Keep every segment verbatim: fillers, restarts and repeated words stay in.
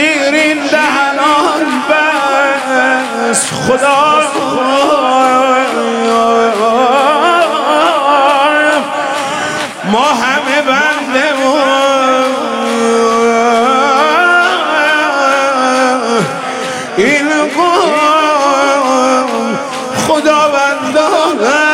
شیرین دهنان بس خدا ما همه بنده و این قوم خداوندان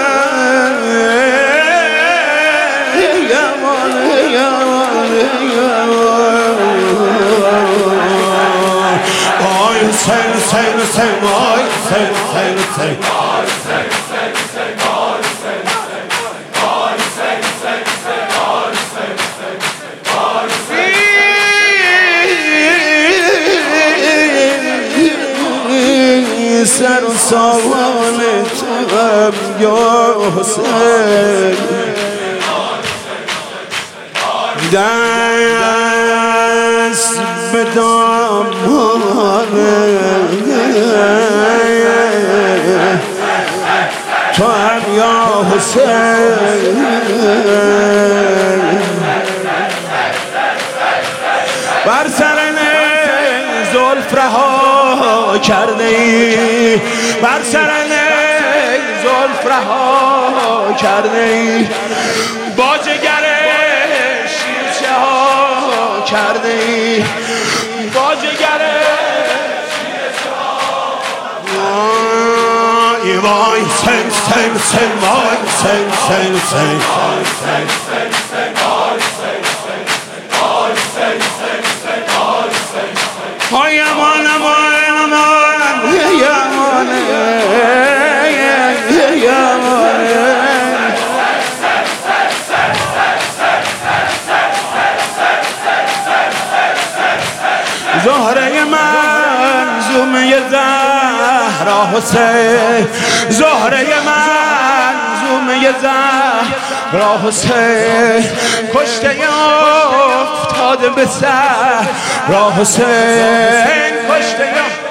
Sing, sing, sing, boy, sing, sing, sing. سر و سوال توام یا حسین دست به دامان تو هم یا حسین بر سر زلف رها کرده ای بر سر زلف رها کرده ای با جگر شیرچه ها کرده ای با جگر شیرچه ها وای سنگ سنگ سنگ وای سنگ سنگ سنگ های امان امان امان یا امان یا امان زهره منظومه زهرا حسین زهره منظومه زهرا حسین کشته افتاده به سر را حسین کشته